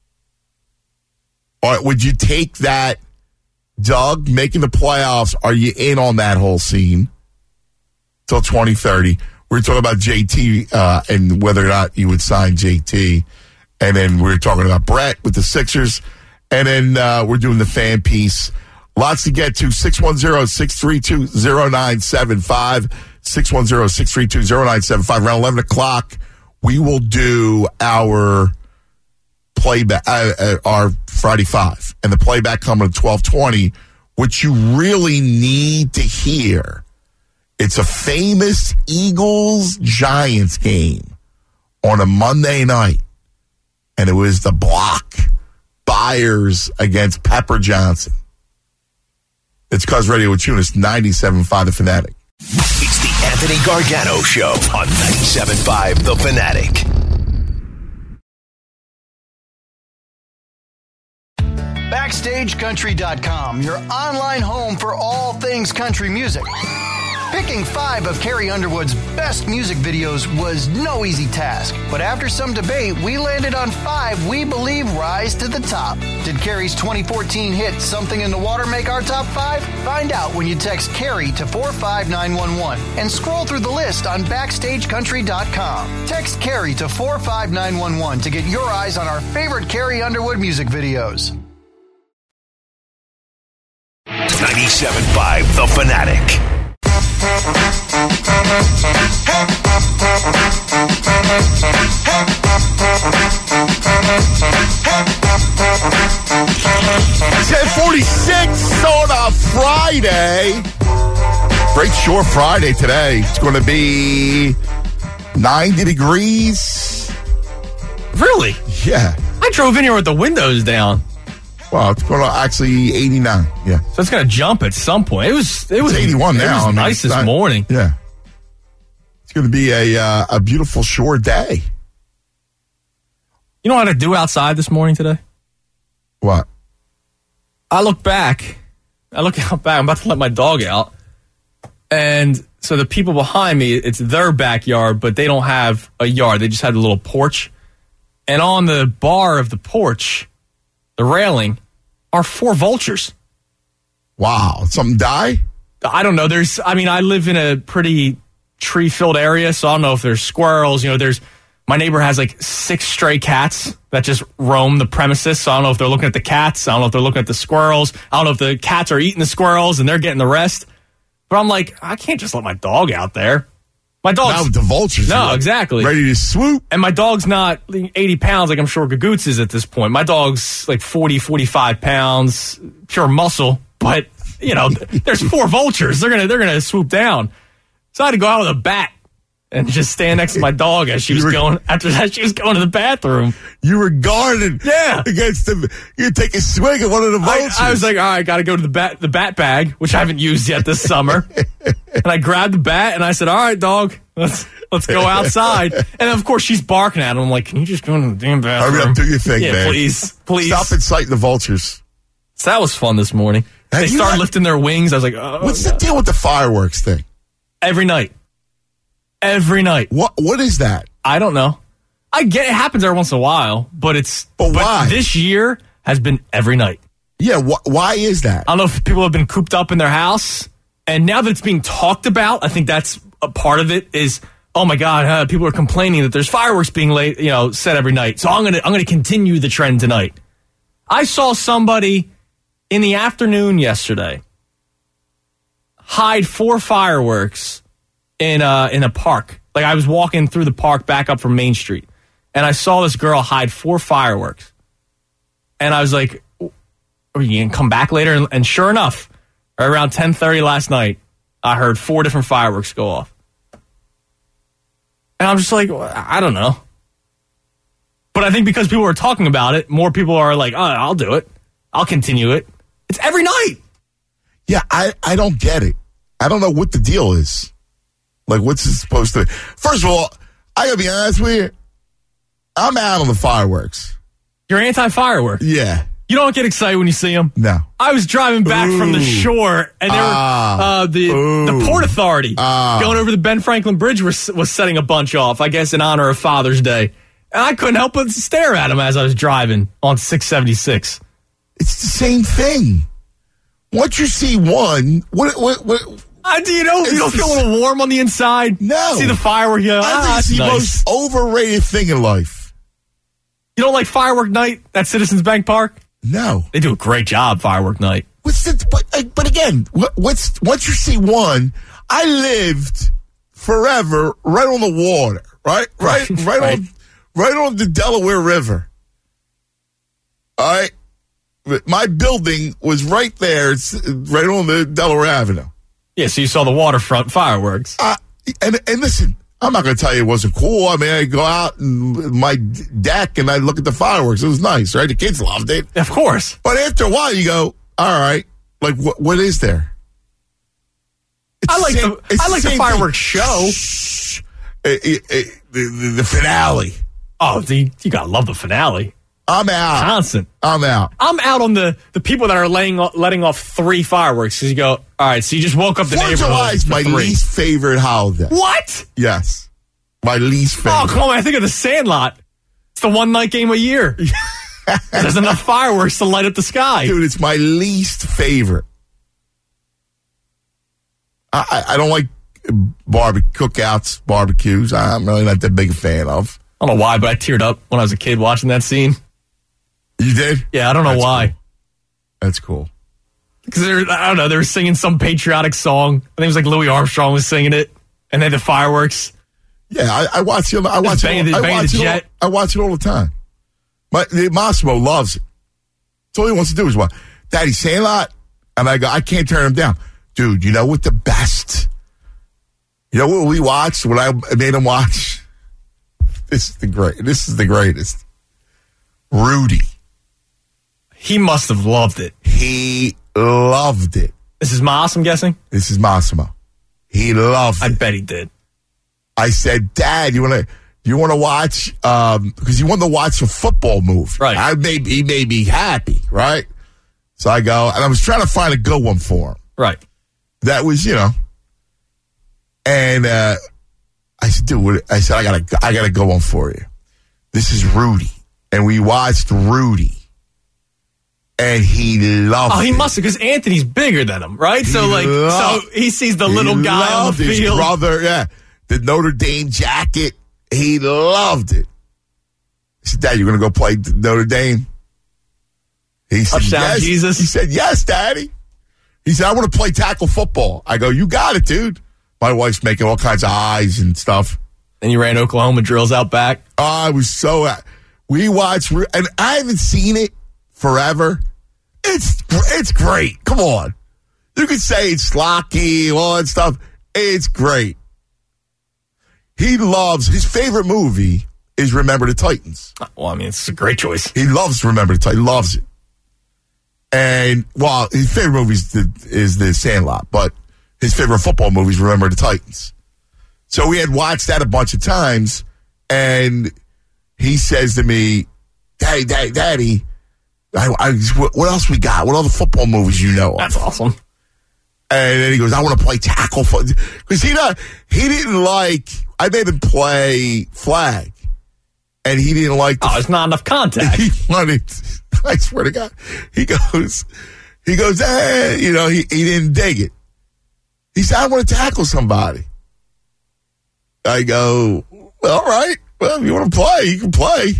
E: Or would you take that? Doug, making the playoffs, are you in on that whole scene till twenty thirty? We were talking about J T uh, and whether or not you would sign J T. And then we were talking about Brett with the Sixers. And then uh, we're doing the fan piece. Lots to get to. six one zero, six three two, zero nine seven five. six one zero, six three two, zero nine seven five. Around eleven o'clock, we will do our playback, uh, uh, our Friday Five, and the playback coming at twelve twenty, which you really need to hear. It's a famous Eagles-Giants game on a Monday night, and it was the block, Byers against Pepper Johnson. It's Cuz Radio with Tunis, ninety-seven point five The Fanatic.
B: It's the Anthony Gargano Show on ninety-seven point five The Fanatic.
A: Backstage Country dot com, your online home for all things country music. Picking five of Carrie Underwood's best music videos was no easy task, but after some debate, we landed on five we believe rise to the top. Did Carrie's twenty fourteen hit Something in the Water make our top five? Find out when you text Carrie to four five nine one one and scroll through the list on Backstage Country dot com. Text Carrie to four five nine one one to get your eyes on our favorite Carrie Underwood music videos.
B: ninety-seven point five The Fanatic.
E: ten forty-six on a Friday. Great short Friday today. It's going to be ninety degrees.
C: Really?
E: Yeah.
C: I drove in here with the windows down.
E: Well, it's going to actually eighty-nine. Yeah.
C: So it's going to jump at some point. It was it was
E: it's eighty-one
C: it
E: now.
C: was
E: I mean,
C: nice this
E: not,
C: morning.
E: Yeah. It's going to be a uh, a beautiful short day.
C: You know what I had to do outside this morning today?
E: What?
C: I look back. I look out back. I'm about to let my dog out. And so the people behind me, it's their backyard, but they don't have a yard. They just had a little porch. And on the bar of the porch, the railing, are four vultures.
E: Wow. Something die?
C: I don't know. There's, I mean, I live in a pretty tree-filled area, so I don't know if there's squirrels. You know, there's, my neighbor has like six stray cats that just roam the premises, so I don't know if they're looking at the cats. I don't know if they're looking at the squirrels. I don't know if the cats are eating the squirrels and they're getting the rest. But I'm like, I can't just let my dog out there. My dog's...
E: Now the vultures.
C: No, exactly.
E: Ready to swoop.
C: And my dog's not eighty pounds like I'm sure Gagoots is at this point. My dog's like forty, forty-five pounds, pure muscle. But, you know, there's four vultures. They're going to they're gonna swoop down. So I had to go out with a bat and just stand next to my dog as she was
E: were,
C: going, after that she was going to the bathroom.
E: You were guarded
C: yeah.
E: against them. You take a swing at one of the vultures.
C: I, I was like, all right, got to go to the bat, the bat bag, which I haven't used yet this summer. And I grabbed the bat and I said, all right, dog, let's let's go outside. And of course she's barking at him. I'm like, can you just go into the damn bathroom?
E: Hurry up, do your thing,
C: yeah,
E: man.
C: please, please.
E: Stop inciting the vultures.
C: So that was fun this morning.
E: Have
C: they started
E: had,
C: lifting their wings. I was like, oh,
E: what's
C: God.
E: the deal with the fireworks thing?
C: Every night. Every night.
E: What What is that?
C: I don't know. I get it happens every once in a while, but it's
E: but, but why?
C: This year has been every night.
E: Yeah, wh- why is that?
C: I don't know if people have been cooped up in their house, and now that it's being talked about, I think that's a part of it. Is oh my God, uh, people are complaining that there's fireworks being late, you know, set every night. So I'm gonna I'm gonna continue the trend tonight. I saw somebody in the afternoon yesterday hide four fireworks in a, in a park. Like I was walking through the park back up from Main Street, and I saw this girl hide four fireworks. And I was like, are you going to come back later? And, and sure enough, right around ten thirty last night, I heard four different fireworks go off. And I'm just like, well, I don't know. But I think because people are talking about it, more people are like, oh, I'll do it. I'll continue it. It's every night.
E: Yeah, I, I don't get it. I don't know what the deal is. Like, what's it supposed to... First of all, I gotta be honest with you. I'm out on the fireworks.
C: You're anti-fireworks?
E: Yeah.
C: You don't get excited when you see them?
E: No.
C: I was driving back
E: Ooh.
C: from the shore, and there
E: ah.
C: were uh, the
E: Ooh.
C: the Port Authority
E: ah.
C: going over the Ben Franklin Bridge was, was setting a bunch off, I guess in honor of Father's Day. And I couldn't help but stare at them as I was driving on six seventy-six.
E: It's the same thing. Once you see one, what... what, what
C: Uh, do you know, you don't feel a little warm on the inside?
E: No.
C: See the firework, you go,
E: I
C: ah,
E: think it's
C: that's
E: the
C: nice.
E: most overrated thing in life.
C: You don't like firework night at Citizens Bank Park?
E: No.
C: They do a great job, firework night.
E: What's the, but, but again, what, what's once you see one, I lived forever right on the water, right? Right, right, right
C: right.
E: on right on the Delaware River. All right. My building was right there. It's right on the Delaware Avenue.
C: Yeah, so you saw the waterfront fireworks.
E: Uh, and and listen, I'm not going to tell you it wasn't cool. I mean, I go out and my deck and I look at the fireworks. It was nice, right? The kids loved it.
C: Of course.
E: But after a while, you go, all right, Like, what? What is there? It's
C: I like
E: same,
C: the I like the fireworks show.
E: Shh. It, it, it, the, the, the finale.
C: Oh, the, you gotta love the finale.
E: I'm out.
C: Constant.
E: I'm out.
C: I'm out on the, the people that are laying letting off three fireworks because you go, all right, so you just woke up the
E: Fourth of
C: neighborhood.
E: July is my
C: three.
E: least favorite holiday.
C: What?
E: Yes, my least favorite.
C: Oh, come on! I think of the Sandlot. It's the one night game a year. There's enough fireworks to light up the sky,
E: dude. It's my least favorite. I, I, I don't like barbecue cookouts, barbecues. I'm really not that big a fan of.
C: I don't know why, but I teared up when I was a kid watching that scene.
E: You did?
C: Yeah, I don't know
E: That's
C: why.
E: Cool. That's cool.
C: Because I don't know, they were singing some patriotic song. I think it was like Louis Armstrong was singing it, and then the fireworks.
E: Yeah, I, I watch it. I watch
C: bang
E: it.
C: the-
E: I
C: bang
E: watch
C: the
E: it.
C: jet.
E: All, I watch it all the time. My the, Massimo loves it. That's all he wants to do is what, Daddy Sandlot, and I go, I can't turn him down, dude. You know what the best? You know what we watched? What I made him watch? This is the great. This is the greatest. Rudy.
C: He must have loved it.
E: He loved it.
C: This is Moss, I'm guessing?
E: This is Massimo. He loved
C: I
E: it.
C: bet he did.
E: I said, Dad, you want to you want to watch, um, because he wanted to watch a football movie.
C: Right.
E: I made, he made me happy, right? So I go, and I was trying to find a good one for him.
C: Right.
E: That was, you know, and uh, I said, dude, what, I said, I got to I gotta go one for you. This is Rudy. And we watched Rudy. And he loved
C: Oh, he
E: it.
C: must have, because Anthony's bigger than him, right?
E: He
C: so, like,
E: loved-
C: so he sees the little
E: He
C: guy on
E: loved
C: the
E: his
C: field.
E: brother, yeah. The Notre Dame jacket. He loved it. He said, Dad, you're going to go play Notre Dame? He said,
C: Touchdown,
E: yes.
C: Jesus.
E: He said, yes, Daddy. He said, I want to play tackle football. I go, you got it, dude. My wife's making all kinds of eyes and stuff.
C: And you ran Oklahoma drills out back.
E: Oh, I was so... We watched... And I haven't seen it forever. It's it's great. Come on. You could say it's slocky, all that stuff. It's great. He loves... His favorite movie is Remember the Titans.
C: Well, I mean, it's a great choice.
E: He loves Remember the Titans. He loves it. And, well, his favorite movie is the, is the Sandlot, but his favorite football movie is Remember the Titans. So we had watched that a bunch of times, and he says to me, Daddy, Daddy, Daddy, I, I, what else we got? What other football movies you know of?
C: That's awesome.
E: And then he goes, I want to play tackle football. Because he, not, he didn't like, I made him play flag, and he didn't like the
C: Oh, it's not enough contact.
E: he wanted, I swear to God, he goes, he goes, eh, you know, he, he didn't dig it. He said, I want to tackle somebody. I go, well, all right. Well, if you want to play, you can play.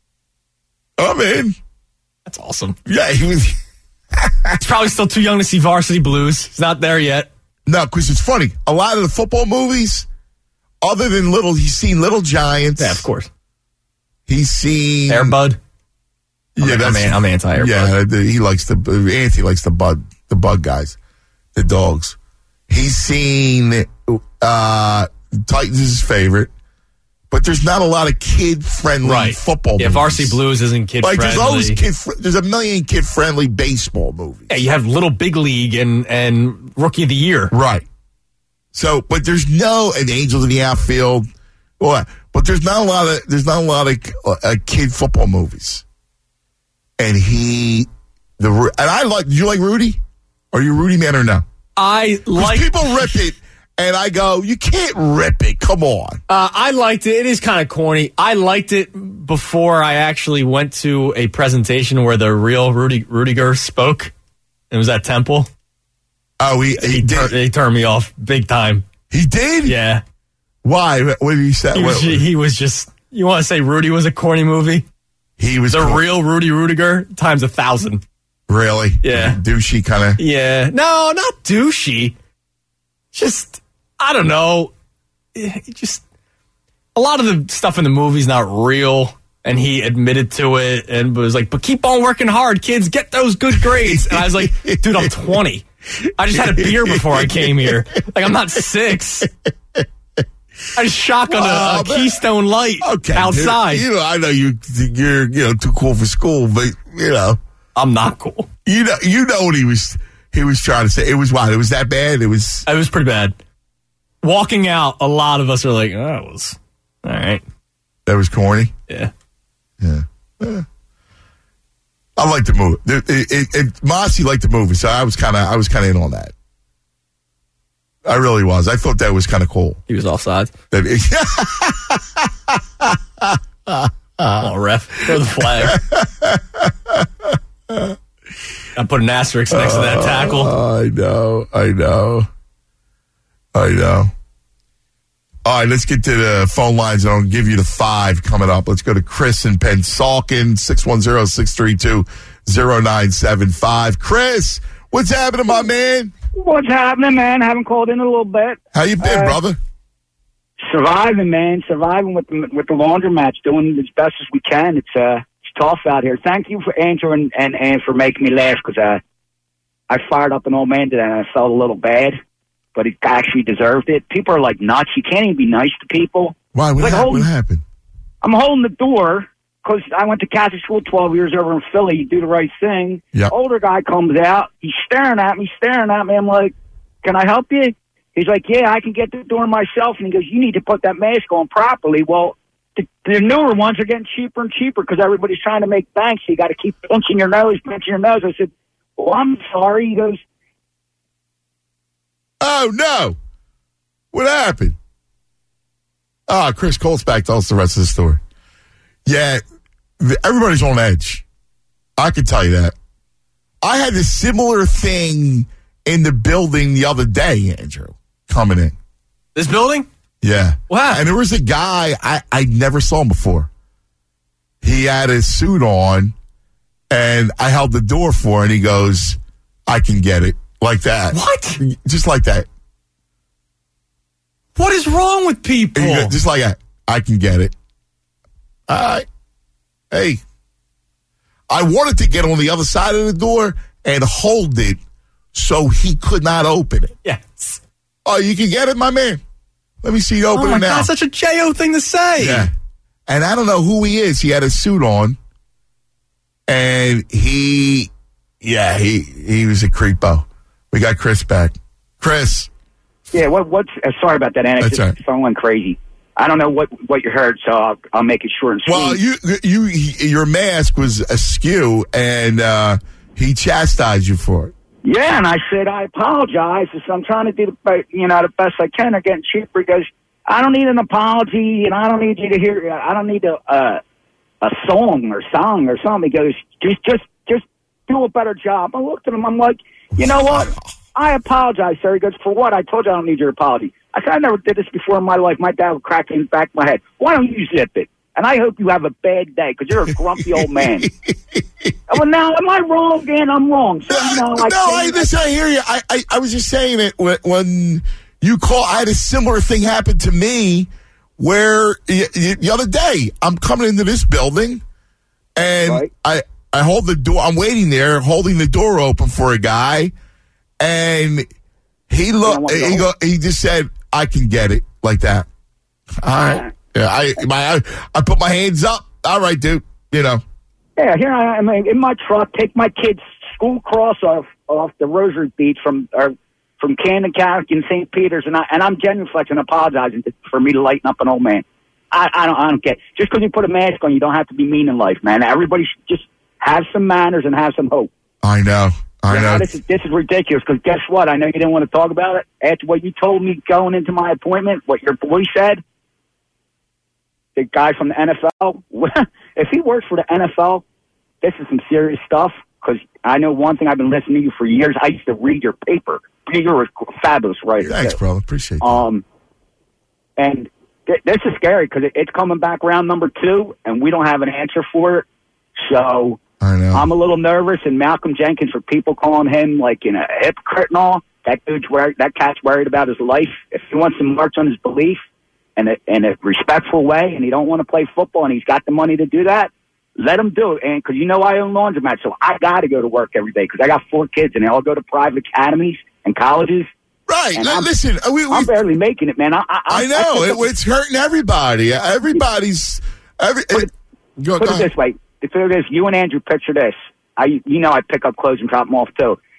E: I'm in.
C: That's awesome.
E: Yeah, he was.
C: He's probably still too young to see Varsity Blues. He's not there yet.
E: No, because it's funny. A lot of the football movies, other than Little, he's seen Little Giants.
C: Yeah, of course.
E: He's seen
C: Air Bud.
E: Yeah,
C: I'm,
E: that's,
C: I'm, I'm anti-Air
E: yeah,
C: Bud.
E: the, he likes the Anthony likes the bug the bug guys, the dogs. He's seen uh, Titans is his favorite, but there's not a lot of kid friendly
C: Right.
E: football.
C: Yeah,
E: movies.
C: Varsity Blues isn't kid
E: Like
C: friendly.
E: there's always kid. Fr- there's a million kid friendly baseball movies.
C: Yeah, you have Little Big League and and Rookie of the Year.
E: Right. So, but there's no and Angels in the Outfield. Well, but there's not a lot of there's not a lot of uh, kid football movies. And he, the and I like. Do you like Rudy? Are you a Rudy man or no?
C: I like
E: people rip it, and I go, you can't rip it. Come on.
C: Uh, I liked it. It is kind of corny. I liked it before I actually went to a presentation where the real Rudy Rudiger spoke. It was at Temple.
E: Oh, he he,
C: He,
E: did.
C: tur- he turned me off big time.
E: He did.
C: Yeah.
E: Why? What did he say?
C: He was,
E: What-
C: he was just, you want to say Rudy was a corny movie?
E: he was
C: The
E: cool.
C: real Rudy Rudiger times a thousand.
E: really,
C: Yeah.
E: douchey kind of.
C: Yeah. No, not douchey. Just, I don't know. It just, a lot of the stuff in the movie's not real. And he admitted to it and was like, but keep on working hard, kids. Get those good grades. And I was like, dude, I'm twenty. I just had a beer before I came here. Like, I'm not six. I just shotgun
E: Well,
C: a, a
E: but-
C: Keystone Light
E: Okay,
C: outside.
E: You know, I know you. You're you know too cool for school, but you know,
C: I'm not cool.
E: you know, you know what he was. He He was trying to say it was wild. It was that bad. It was.
C: It was pretty bad. Walking out, a lot of us are like, "Oh, it was all right."
E: That was corny.
C: Yeah.
E: Yeah. yeah. I like the movie. It, it, it, Mossy liked the movie, so I was kind of I was kind of in on that. I really was. I thought that was kind of cool.
C: He was offside. Oh, ref, throw the flag. I put an asterisk next to that tackle.
E: Uh, I know. I know. I know. All right, let's get to the phone lines, and I'll give you the five coming up. Let's go to Chris in Pennsauken, six one zero, six three two, zero nine seven five. Chris, what's happening, my man?
H: What's happening, man? Haven't called in a little bit.
E: How you been, uh, brother?
H: Surviving, man. Surviving with the, with the laundromats, doing as best as we can. It's uh, it's tough out here. Thank you for answering and, and for making me laugh, because uh, I fired up an old man today and I felt a little bad, but he actually deserved it. People are like nuts. You can't even be nice to people.
E: Why? What,
H: like
E: happened?
H: holding,
E: what happened?
H: I'm holding the door because I went to Catholic school twelve years over in Philly. You do the right thing.
E: Yep.
H: Older guy comes out. He's staring at me, staring at me. I'm like, can I help you? He's like, yeah, I can get the door myself. And he goes, you need to put that mask on properly. Well, the, the newer ones are getting cheaper and cheaper because everybody's trying to make bank. So you got to keep pinching your nose, pinching your nose. I said, well, I'm sorry. He goes,
E: oh, no. What happened? Ah, Chris Coltsback tells us the rest of the story. Yeah, everybody's on edge. I can tell you that. I had a similar thing in the building the other day, Andrew, coming in.
C: This building?
E: Yeah.
C: Wow.
E: And there was a guy, I, I never saw him before. He had his suit on, and I held the door for him, and he goes, I can get it. Like that.
C: What?
E: Just like that.
C: What is wrong with people?
E: Goes, just like that. I can get it. All right. Hey. I wanted to get on the other side of the door and hold it so he could not open it.
C: Yes.
E: Oh, you can get it, my man? Let me see you open
C: oh my
E: it now.
C: God, such a J O thing to say.
E: Yeah. And I don't know who he is. He had a suit on. And he, yeah, he he was a creepo. We got Chris back. Chris.
H: Yeah, what, what's, uh, sorry about that, Anna. It's
E: That's
H: just phone went crazy. I don't know what, what you heard, so I'll, I'll make it short and sweet.
E: Well, you, you, your mask was askew, and uh, he chastised you for it.
H: Yeah, and I said, I apologize. I said, I'm trying to do the, be- you know, the best I can. They're getting cheaper. He goes, I don't need an apology, and I don't need you to hear, I don't need a, uh, a song or song or something. He goes, just, just, just do a better job. I looked at him. I'm like, you know what? I apologize, sir. He goes, for what? I told you I don't need your apology. I said, I never did this before in my life. My dad would crack in the back of my head. Why don't you zip it? And I hope you have a bad day because you're a grumpy old man. Well, now, am I wrong again? I'm wrong. So, you know,
E: no,
H: like,
E: no I, listen, I hear you. I, I, I was just saying it when, when you call. I had a similar thing happen to me where y- y- the other day I'm coming into this building and
H: right.
E: I, I hold the door. I'm waiting there holding the door open for a guy. And he looked. He go. He just said, "I can get it," like that. All right. Yeah. I my I, I put my hands up. All right, dude. You know.
H: Yeah. Here I am in my truck. Take my kids' school cross off off the Rosary Beach from or from Camden Catholic in Saint Peter's, and I and I'm genuflecting, apologizing to, for me to lighten up an old man. I, I don't. I don't get. Just because you put a mask on, you don't have to be mean in life, man. Everybody should just have some manners and have some hope.
E: I know. I
H: yeah,
E: know.
H: This is this is ridiculous because guess what? I know you didn't want to talk about it. After what you told me going into my appointment, what your boy said, the guy from the N F L, if he works for the N F L, this is some serious stuff because I know one thing. I've been listening to you for years. I used to read your paper. You're a fabulous writer.
E: Thanks,
H: too.
E: brother. Appreciate that.
H: Um, and th- this is scary because it, it's coming back round number two, and we don't have an answer for it. So
E: I know.
H: I'm a little nervous, and Malcolm Jenkins, for people calling him like you know a hypocrite and all. That dude's worried. That cat's worried about his life. If he wants to march on his belief in a, in a respectful way, and he don't want to play football, and he's got the money to do that, let him do it. And because you know I own laundromat, so I got to go to work every day because I got four kids, and they all go to private academies and colleges.
E: Right.
H: And
E: L-
H: I'm,
E: listen, we, we,
H: I'm barely making it, man. I, I,
E: I know
H: I
E: it, it's hurting everybody. Everybody's every.
H: Put it,
E: go,
H: put
E: go
H: it this way: picture this. You and Andrew, picture this. I, you know, I pick up clothes and drop them off too.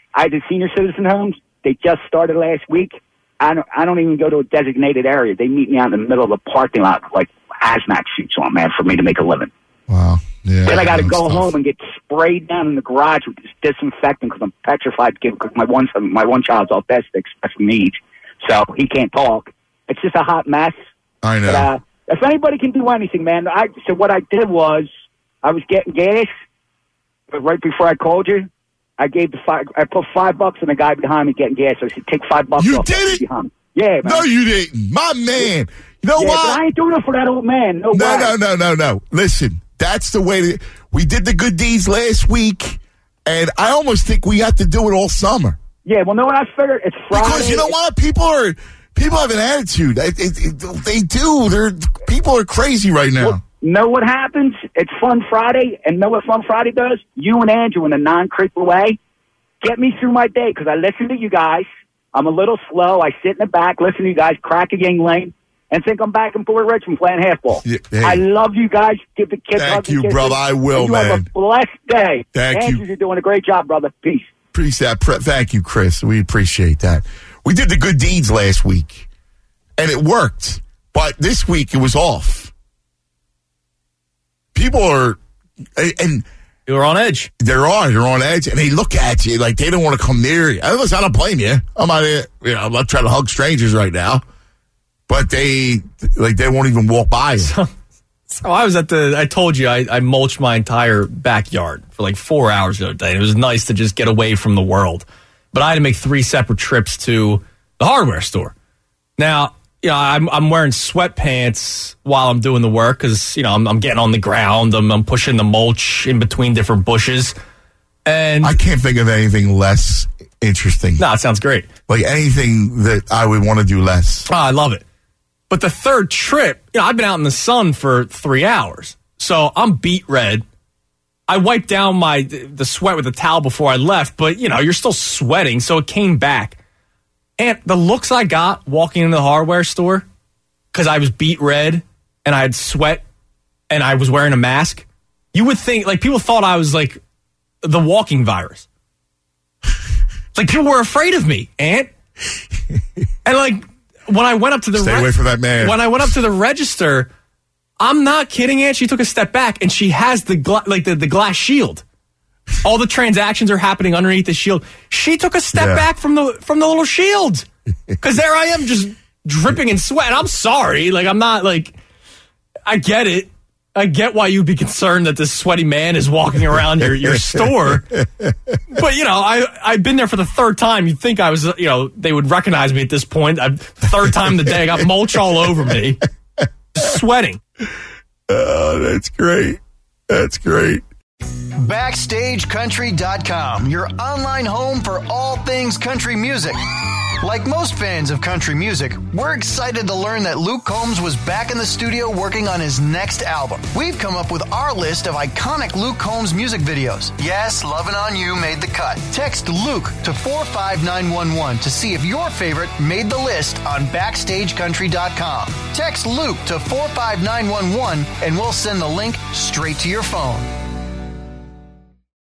H: I the senior citizen homes, they just started last week. I don't, I don't even go to a designated area. They meet me out in the middle of the parking lot with, like, hazmat suits on, man, for me to make a living.
E: Wow. Yeah,
H: then I got to go
E: stuff.
H: home and get sprayed down in the garage with this disinfectant because I'm petrified to give, because my one, my one child's autistic, special needs, so he can't talk. It's just a hot mess.
E: I know.
H: But, uh, if anybody can do anything, man, I, so what I did was I was getting gas, but right before I called you, I gave the five, I put five bucks on the guy behind me getting gas. So I said, take five bucks
E: You
H: off
E: did it?
H: behind me. Yeah, man.
E: No, you didn't. My man. You know
H: yeah,
E: what?
H: But I ain't doing it for that old man. No,
E: No,
H: way.
E: no, no, no, no. Listen, that's the way that we did the good deeds last week, and I almost think we have to do it all summer.
H: Yeah, well, no, what I figured it's Friday.
E: Because you know what? People are people have an attitude. It, it, it, they do. They're people are crazy right now.
H: Well, know what happens? It's Fun Friday, and know what Fun Friday does? You and Andrew in a non-creeper way get me through my day because I listen to you guys. I'm a little slow. I sit in the back, listen to you guys crack a Yingling, and think I'm back in Port Richmond playing halfball.
E: Yeah, hey.
H: I love you guys. Give the kids
E: Thank
H: hugs and
E: you,
H: kisses.
E: brother. I will,
H: and you
E: man.
H: have a blessed day.
E: Thank
H: Andrew,
E: you.
H: You're doing a great job, brother. Peace.
E: Appreciate that. Thank you, Chris. We appreciate that. We did the good deeds last week, and it worked. But this week, it was off. People are, and
C: You were on edge.
E: they're on, they're on edge, and they look at you like they don't want to come near you. Listen, I don't blame you. I'm not, you know, I'm not trying to hug strangers right now, but they, like, they won't even walk by you.
C: So, so I was at the, I told you, I, I mulched my entire backyard for like four hours the other day. It was nice to just get away from the world. But I had to make three separate trips to the hardware store. Now, you know, I'm, I'm wearing sweatpants while I'm doing the work because, you know, I'm, I'm getting on the ground. I'm, I'm pushing the mulch in between different bushes. And
E: I can't think of anything less interesting.
C: no, it sounds great.
E: Like anything that I would want to do less.
C: Oh, I love it. But the third trip, you know, I've been out in the sun for three hours. So I'm beet red. I wiped down my the sweat with a towel before I left, but, you know, you're still sweating, so it came back. And the looks I got walking into the hardware store, because I was beet red and I had sweat and I was wearing a mask, you would think, like, people thought I was, like, the walking virus. Like, people were afraid of me, Ant. And, like, when I went up to the
E: Stay
C: re-
E: away from that man.
C: When I went up to the register, I'm not kidding, Ant. She took a step back and she has the gla- like the, the glass shield. All the transactions are happening underneath the shield. She took a step
E: Yeah.
C: back from the from the little shield. Because there I am just dripping in sweat. And I'm sorry. Like, I'm not like, I get it. I get why you'd be concerned that this sweaty man is walking around your, your store. But, you know, I, I've been there for the third time. You'd think I was, you know, they would recognize me at this point. I, third time the day, I got mulch all over me. Sweating.
E: Oh, that's great. That's great.
A: Backstage Country dot com, your online home for all things country music. Like most fans of country music, we're excited to learn that Luke Combs was back in the studio working on his next album. We've come up with our list of iconic Luke Combs music videos. Yes, Lovin' On You made the cut. Text Luke to four five nine one one to see if your favorite made the list on Backstage Country dot com. Text Luke to four five nine one one and we'll send the link straight to your phone.